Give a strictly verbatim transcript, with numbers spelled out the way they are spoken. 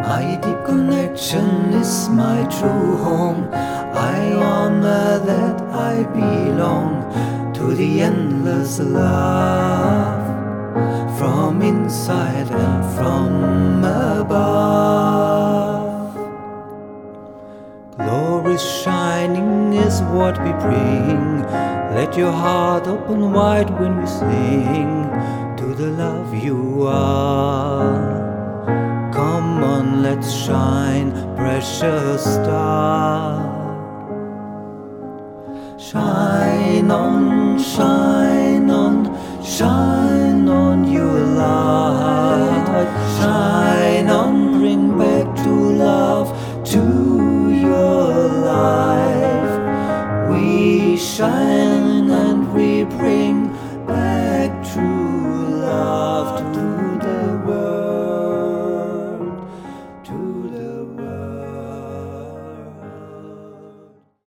My deep connection is my true home. I honor that I belong to the endless love from inside and from above. Glory shining is what we bring. Let your heart open wide when we sing to the love you are. Come on, let's shine, precious star. Shine on, shine on, shine on your light. Shine